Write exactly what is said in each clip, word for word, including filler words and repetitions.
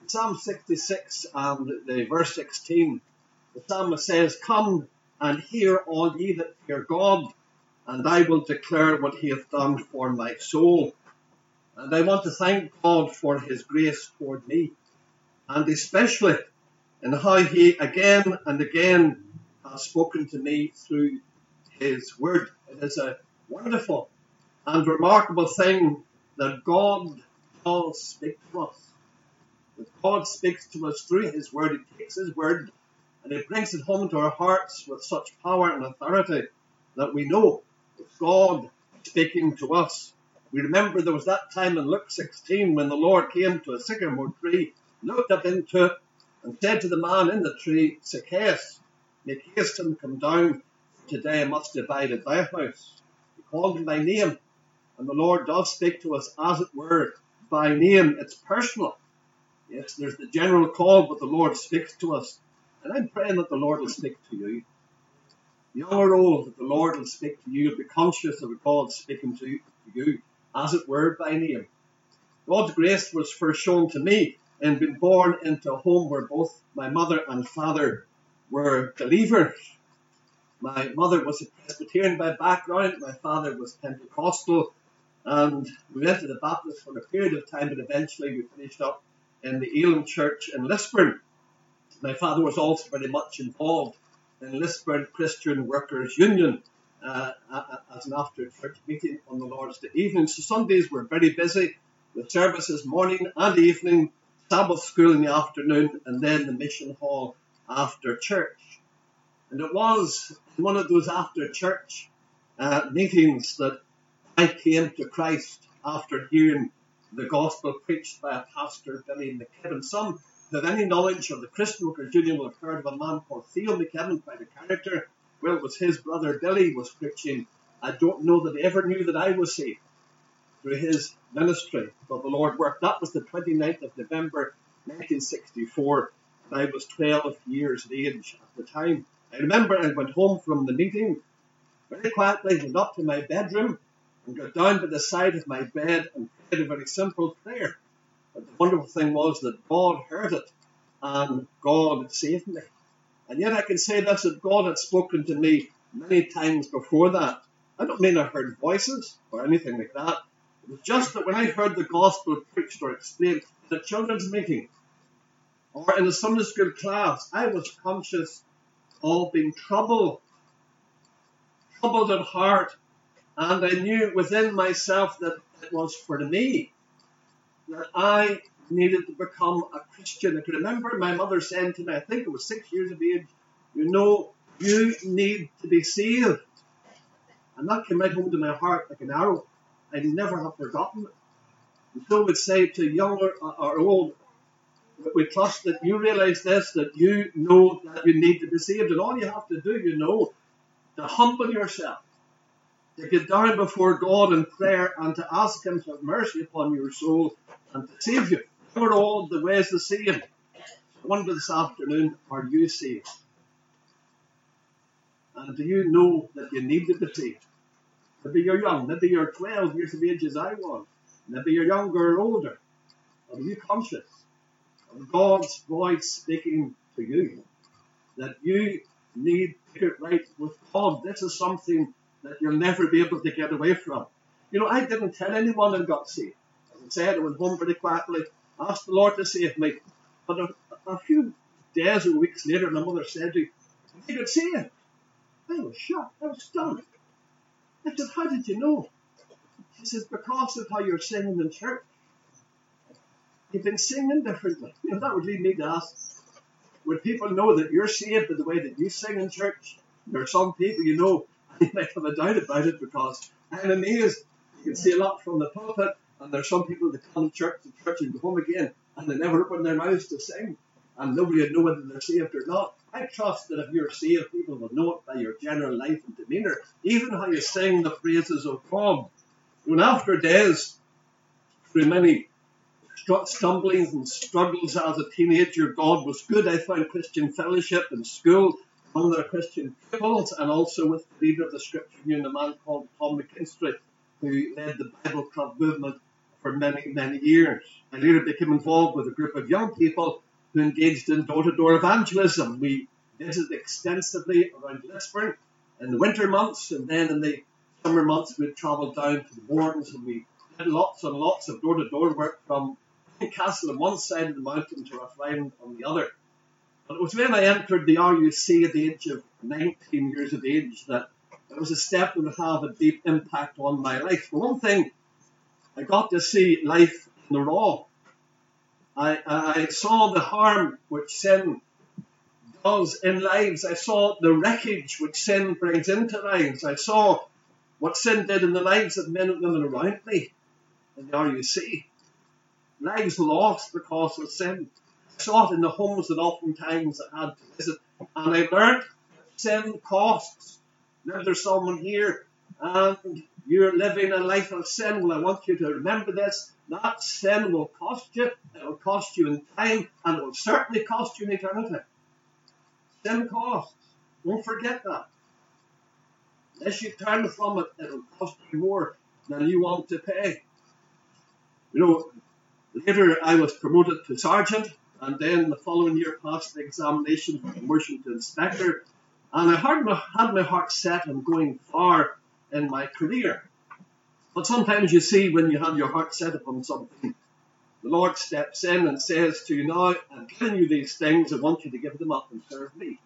Psalm sixty-six and the verse sixteen, the psalmist says, "Come and hear all ye that fear God, and I will declare what he hath done for my soul." And I want to thank God for his grace toward me, and especially in how he again and again has spoken to me through his word. It is a wonderful and remarkable thing that God does speak to us. That God speaks to us through his word. He takes his word and he brings it home to our hearts with such power and authority that we know it's God speaking to us. We remember there was that time in Luke sixteen when the Lord came to a sycamore tree, looked up into it, and said to the man in the tree, "Zacchaeus, make haste and come down, for today I must abide at thy house." He called him by name, and the Lord does speak to us, as it were, by name. It's personal. Yes, there's the general call, but the Lord speaks to us. And I'm praying that the Lord will speak to you. Young or old, that the Lord will speak to you. Be conscious of God speaking to you, as it were, by name. God's grace was first shown to me in being born into a home where both my mother and father were believers. My mother was a Presbyterian by background. My father was Pentecostal. And we went to the Baptist for a period of time, but eventually we finished up in the Elim Church in Lisburn. My father was also very much involved in Lisburn Christian Workers Union uh, as an after-church meeting on the Lord's Day evening. So Sundays were very busy with services morning and evening, Sabbath school in the afternoon, and then the mission hall after church. And it was in one of those after-church uh, meetings that I came to Christ after hearing the gospel preached by a pastor, Billy McKibben. Some who have any knowledge of the Christian Workers Union will have heard of a man called Theo McKibben, quite a character. Well, it was his brother Billy was preaching. I don't know that he ever knew that I was saved through his ministry, but the Lord worked. That was the twenty-ninth of November, nineteen sixty-four, and I was twelve years of age at the time. I remember I went home from the meeting, very quietly went up to my bedroom and got down by the side of my bed and prayed a very simple prayer. But the wonderful thing was that God heard it and God had saved me. And yet I can say this, that God had spoken to me many times before that. I don't mean I heard voices or anything like that. It was just that when I heard the gospel preached or explained in a children's meeting or in a Sunday school class, I was conscious of being troubled, troubled at heart. And I knew within myself that it was for me, that I needed to become a Christian. I can remember my mother saying to me, I think it was six years of age, "You know, you need to be saved." And that came right home to my heart like an arrow. I never have forgotten it. And so I would say to young or, or old, we trust that you realize this, that you know that you need to be saved. And all you have to do, you know, to humble yourself, to get down before God in prayer and to ask him to have mercy upon your soul and to save you. We're all the ways the same. I wonder this afternoon, are you saved? And do you know that you need to be saved? Maybe you're young, maybe you're twelve years of age as I was, maybe you're younger or older. Are you conscious of God's voice speaking to you? That you need to get right with God. This is something that you'll never be able to get away from. You know, I didn't tell anyone I got saved. As I said, I went home very quietly, asked the Lord to save me. But a, a few days or weeks later, my mother said to me, "You got saved." I was shocked. I was stunned. I said, "How did you know?" She says, "Because of how you're singing in church. You've been singing differently." You know, that would lead me to ask, would people know that you're saved by the way that you sing in church? There are some people, you know, you might have a doubt about it because I'm amazed. You can see a lot from the pulpit, and there's some people that come to church, to church and go home again, and they never open their mouths to sing, and nobody would know whether they're saved or not. I trust that if you're saved, people will know it by your general life and demeanour, even how you sing the praises of God. When after days, through many stumblings and struggles as a teenager, God was good. I found Christian fellowship in school among their Christian pupils, and also with the leader of the Scripture Union, a man called Tom McKinstry, who led the Bible Club movement for many, many years. I later became involved with a group of young people who engaged in door-to-door evangelism. We visited extensively around Lisburn in the winter months, and then in the summer months we'd travel down to the Borns, and we did lots and lots of door-to-door work from Castle on one side of the mountain to Rathline on the other. But it was when I entered the R U C at the age of nineteen years of age that it was a step that would have a deep impact on my life. For one thing, I got to see life in the raw. I, I saw the harm which sin does in lives. I saw the wreckage which sin brings into lives. I saw what sin did in the lives of men and women around me in the R U C. Lives lost because of sin. I saw it in the homes that oftentimes I had to visit. And I learned that sin costs. Now there's someone here and you're living a life of sin. Well, I want you to remember this. That sin will cost you. It will cost you in time, and it will certainly cost you in eternity. Sin costs. Don't forget that. Unless you turn from it, it will cost you more than you want to pay. You know, later I was promoted to sergeant, and then the following year passed the examination for promotion to inspector. And I had my, had my heart set on going far in my career. But sometimes you see when you have your heart set upon something, the Lord steps in and says to you, now, I'm giving you these things, I want you to give them up and serve me.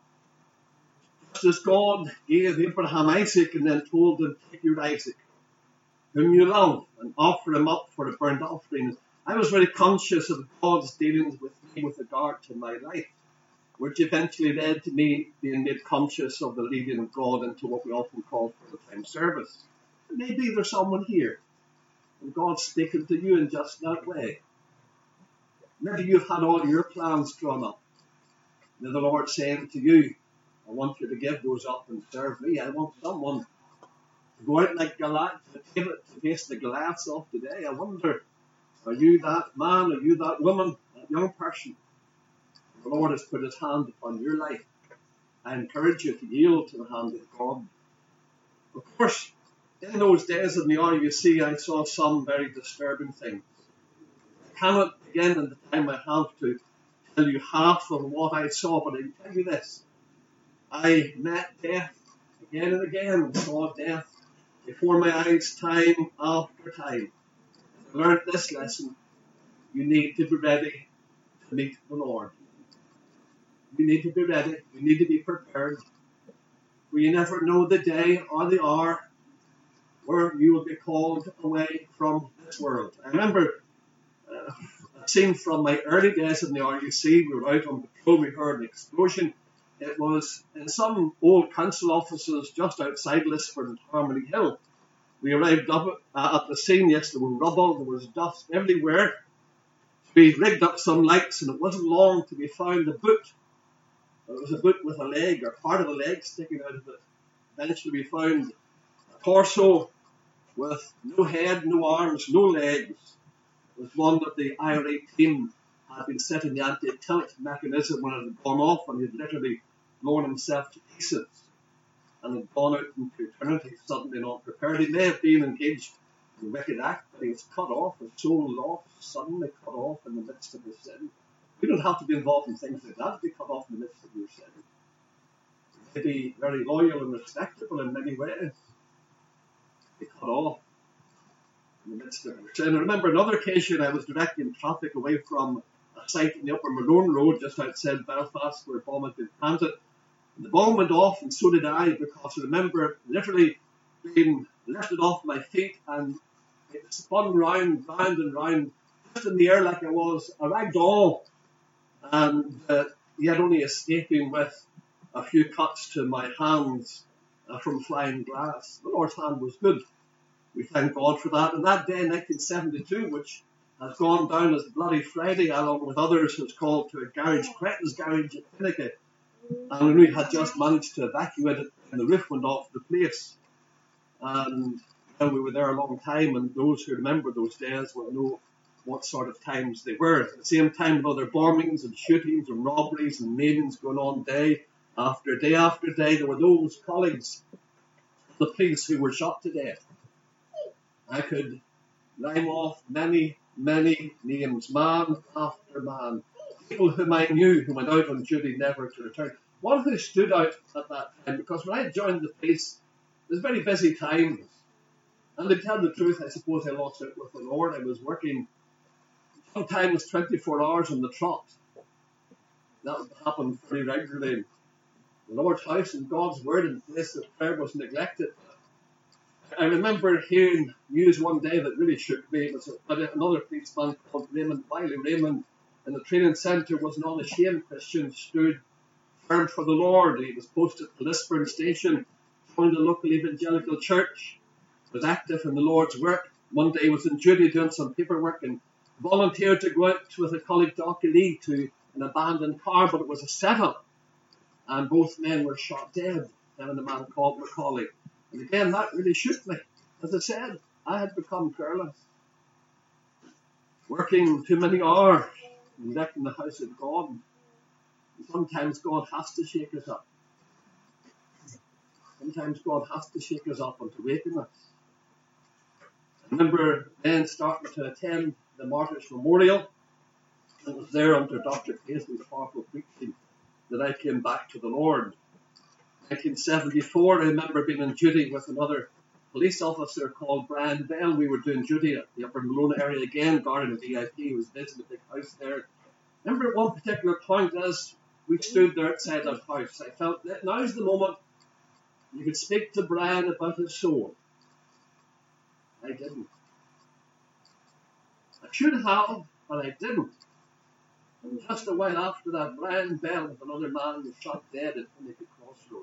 Just as God gave Abraham Isaac and then told him, take your Isaac, whom you love, and offer him up for a burnt offering. I was very conscious of God's dealings with me with regard to my life, which eventually led to me being made conscious of the leading of God into what we often call full-time service. Maybe there's someone here, and God's speaking to you in just that way. Maybe you've had all your plans drawn up. Now the Lord's saying to you, I want you to give those up and serve me. I want someone to go out like Goliath to face the Goliaths of today. I wonder, are you that man, are you that woman, that young person? The Lord has put his hand upon your life. I encourage you to yield to the hand of God. Of course, in those days in the R U C, I saw some very disturbing things. I cannot begin in the time I have to tell you half of what I saw, but I can tell you this. I met death again and again and saw death before my eyes time after time. I learned this lesson. You need to be ready to meet the Lord. You need to be ready. You need to be prepared. For you never know the day or the hour where you will be called away from this world. I remember uh, a scene from my early days in the R U C. We were out on patrol. We heard an explosion. It was in some old council offices just outside Lisburn and Harmony Hill. We arrived up uh, at the scene. Yes, there was rubble. There was dust everywhere. We rigged up some lights, and it wasn't long till we found a boot. It was a boot with a leg, or part of a leg sticking out of it. Eventually we found a torso with no head, no arms, no legs. It was one that the I R A team had been setting the anti-tilt mechanism when it had gone off, and he had literally blown himself to pieces and had gone out into eternity suddenly not prepared. He may have been engaged in a wicked act, but he was cut off, his soul lost, suddenly cut off in the midst of his sin. We don't have to be involved in things like that to be cut off in the midst of your sin. To be very loyal and respectable in many ways. Be cut off in the midst of your sin. I remember another occasion I was directing traffic away from a site in the Upper Malone Road just outside Belfast where a bomb had been planted. And the bomb went off, and so did I, because I remember literally being lifted off my feet and it spun round, round and round, just in the air like I was a rag doll. And uh, yet only escaping with a few cuts to my hands uh, from flying glass. The Lord's hand was good. We thank God for that. And that day, nineteen seventy-two, which has gone down as Bloody Friday, along with others, was called to a garage, Cretton's Garage at Finnegan. And we had just managed to evacuate it, and the roof went off the place. And well, we were there a long time, and those who remember those days will know what sort of times they were. At the same time, with other bombings and shootings and robberies and maimings going on day after day after day, there were those colleagues of the police who were shot to death. I could Name off many, many names, man after man. People whom I knew who went out on duty never to return. One who stood out at that time, because when I joined the police, it was very busy times. And to tell the truth, I suppose I lost it with the Lord. I was working sometimes twenty-four hours on the trot. That would happen pretty regularly. The Lord's house and God's word and place of prayer was neglected. I remember hearing news one day that really shook me. It was about another policeman called Raymond Wiley. Raymond in the training centre was an unashamed Christian, stood firm for the Lord. He was posted at the Lisburn station, joined the local evangelical church, was active in the Lord's work. One day he was on duty doing some paperwork and volunteered to go out with a colleague, Doctor Lee, to an abandoned car, but it was a setup. And both men were shot dead, then a man called Macaulay. And again, that really shook me. As I said, I had become careless. Working too many hours, neglecting the house of God. And sometimes God has to shake us up. Sometimes God has to shake us up and to waken us. I remember then starting to attend the Martyrs Memorial. It was there under Doctor Paisley's powerful preaching that I came back to the Lord. nineteen seventy-four, I remember being on duty with another police officer called Brian Bell. We were doing duty at the Upper Malone area again, guarding a V I P who was visiting a big house there. I remember at one particular point as we stood there outside that house, I felt that now's the moment you could speak to Brian about his soul. I didn't. I should have, but I didn't. And just a while after that, Brian Bell, with another man, was shot dead at Finnegate Crossroads.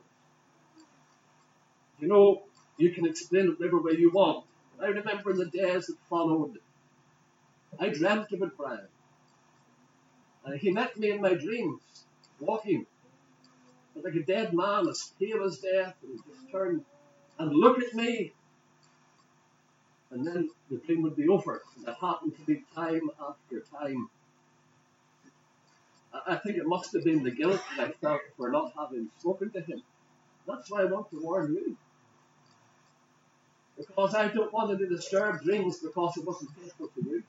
You know, you can explain it whatever way you want. I remember in the days that followed, I dreamt about Brian. And he met me in my dreams, walking, but like a dead man, as pale as death, and he just turned and looked at me. And then the dream would be over. And that happened to me time after time. I think it must have been the guilt that I felt for not having spoken to him. That's why I want to warn you. Because I don't want to disturb dreams because it wasn't faithful to you.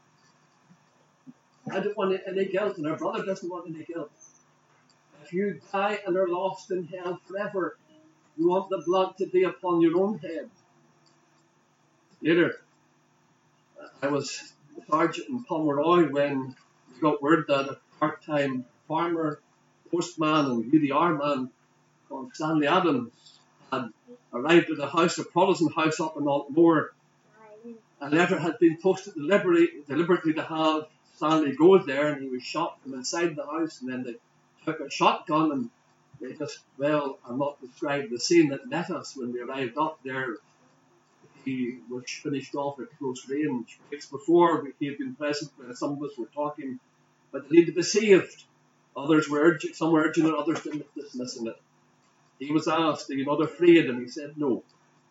I don't want any guilt, and our brother doesn't want any guilt. If you die and are lost in hell forever, you want the blood to be upon your own head. Later, I was sergeant in Pomeroy when we got word that a part-time farmer, postman and U D R man called Stanley Adams had arrived at a house, a Protestant house up in Altmore. A letter had been posted deliberately, deliberately to have Stanley go there, and he was shot from inside the house, and then they took a shotgun and they just, well, I'll not describe the scene that met us when we arrived up there. He was finished off at close range. Weeks before, he had been present when some of us were talking, but they needed to be saved. Others were urging, some were urging it, others didn't, dismissing it. He was asked, are you not afraid? And he said no.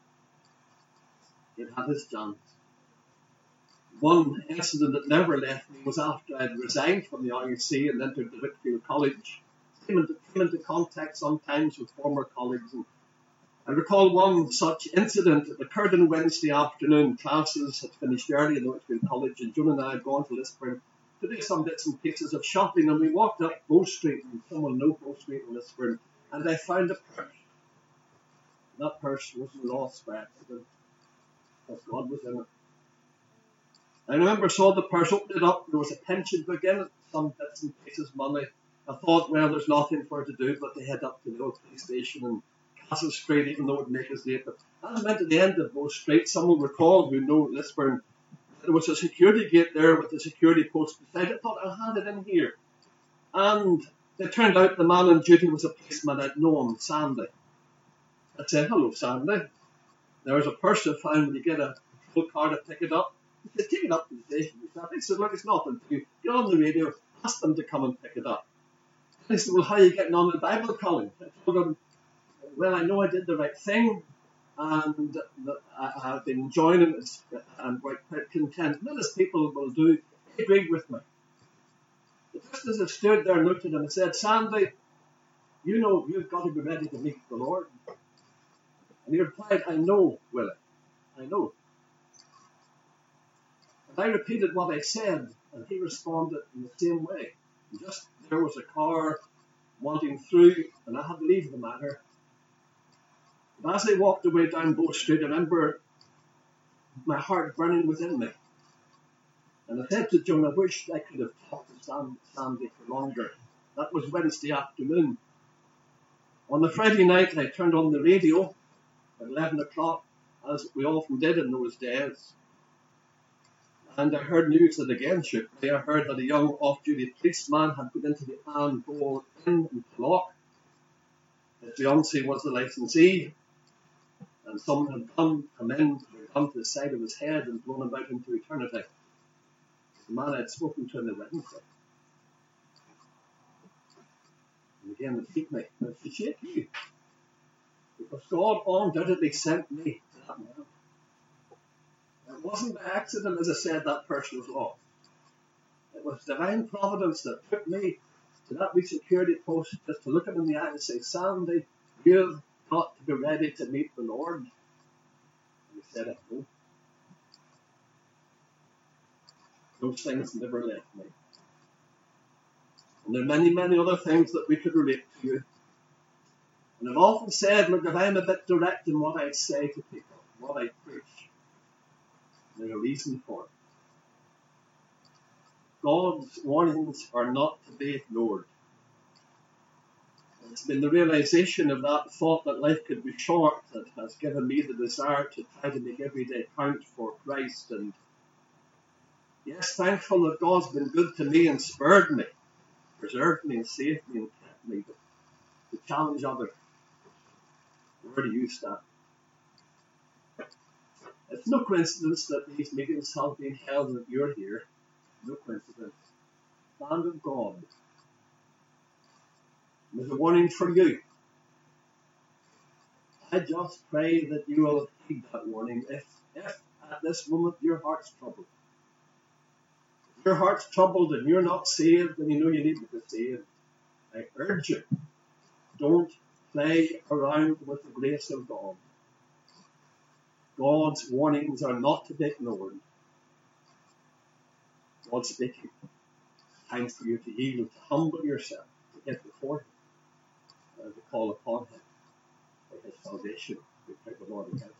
He'd had his chance. One incident that never left me was after I had resigned from the R U C and entered the Whitfield College. I came into, came into contact sometimes with former colleagues, and I recall one such incident that occurred on Wednesday afternoon. Classes had finished early in the Whitfield College, and Joan and I had gone to Lisburn to do some bits and pieces of shopping, and we walked up Bow Street, and someone knew Bow Street in Lisburn, and I found a purse. That purse wasn't lost by accident, because God was in it. I remember saw the purse, opened it up, there was a pension book in it, some bits and pieces of money. I thought, well, there's nothing for her to do but to head up to the old police station and Castle Street, even though it would make us late. But as I went to the end of Bow Street, someone recalled who knew Lisburn, there was a security gate there with a security post beside it. I thought, I'll hand it in here. And it turned out the man on duty was a policeman I'd known, Sandy. I said, hello, Sandy. There was a purse I found when you get a full car to pick it up. He said, take it up to the station. He said, look, it's nothing to you. Get on the radio, ask them to come and pick it up. And he said, well, how are you getting on in Bible college? I told him, well, I know I did the right thing, and I have been enjoying it. I'm quite content. None as people will do. He agreed with me. But just as I stood there and looked at him and said, Sandy, you know you've got to be ready to meet the Lord. And he replied, I know, Willie. I know. I repeated what I said, and he responded in the same way. And just there was a car wanting through, and I had to leave the matter. But as I walked away down Bow Street, I remember my heart burning within me. And I said to Joan, I wish I could have talked to Sam, Sandy for longer. That was Wednesday afternoon. On the Friday night, I turned on the radio at eleven o'clock, as we often did in those days. And I heard news that again shook me. I heard that a young off-duty policeman had put into the Anne Bowl Inn in Tulloch. His fiancée was the licensee, and someone had come, come in with a gun to the side of his head and blown him out into eternity. The man I had spoken to on the Wednesday. And again, it hit me. And it should shake you. Because God undoubtedly sent me to that man. It wasn't by accident, as I said, that person was lost. It was divine providence that took me to that wee security post just to look him in the eye and say, Sandy, you've got to be ready to meet the Lord. And he said, I know. Those things never left me. And there are many, many other things that we could relate to you. And I've often said, look, if I'm a bit direct in what I say to people, what I preach, there's a reason for it. God's warnings are not to be ignored. It's been the realization of that thought that life could be short that has given me the desire to try to make every day count for Christ. And yes, thankful that God's been good to me and spared me, preserved me and saved me and kept me, but to challenge others, where do you stand? It's no coincidence that these meetings have been held and that you're here. No coincidence. Land of God. There's a warning for you. I just pray that you will heed that warning if, if at this moment your heart's troubled. If your heart's troubled and you're not saved and you know you need to be saved, I urge you, don't play around with the grace of God. God's warnings are not to be ignored. God's speaking. Time for you to yield, to humble yourself, to get before Him, and to call upon Him for His salvation. We pray the Lord again.